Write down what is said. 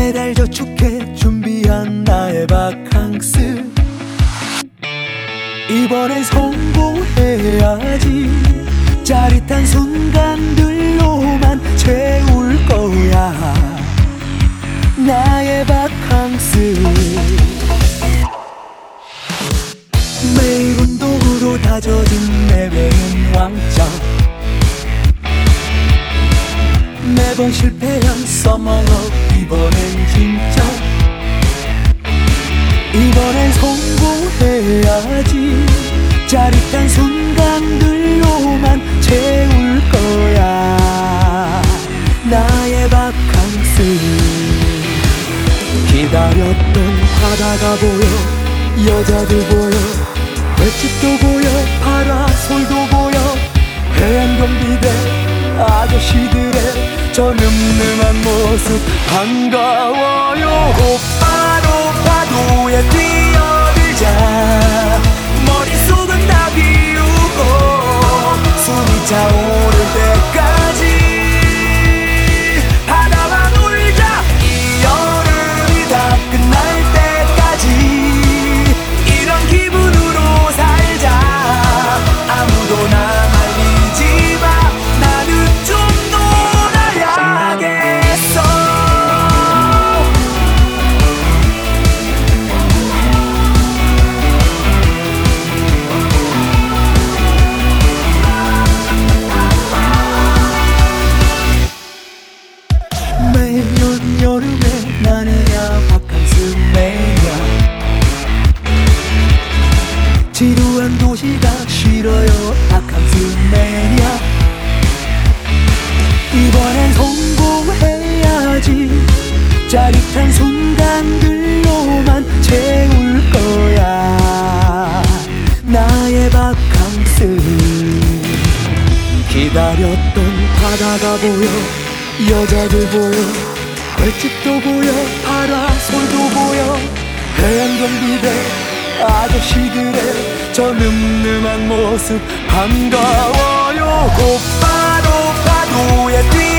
매달 저축해 준비한 나의 바캉스, 이번엔 성공해야지. 짜릿한 순간들로만 채울 거야 나의 바캉스. 매일 운동으로 다져진 내 배는 왕창, 매번 실패한 써머러 이번엔 진짜. 이번엔 성공해야지. 짜릿한 순간들로만 채울 거야 나의 바캉스. 기다렸던 바다가 보여, 여자들 보여, 횟집도 보여, 파라솔도 보여, 해안경비대 아저씨들의 저 늠름한 모습 반가워요. 바로 파도에 뛰어들자. 머릿속은 다 비우고 숨이 차오를 때까지 바다와 놀자. 이 여름이 다 끝날 때까지 이런 기분으로 살자. 아무도 나 말리지 마. 나는 좀 놀아야겠어. 매년 여름에 나는야 바캉스 매니아. 지루한 도시가 싫어요 바캉스 매니아. 이번엔 성공해야지. 짜릿한 순간들로만 채울 거야 나의 바캉스. 기다렸던 바다가 보여, 여자들 보여, 횟집도 보여, 파라솔도 보여, 해안경비대 아저씨들의 저 늠름한 모습 반가워요. 곧바로 파도에 뛰어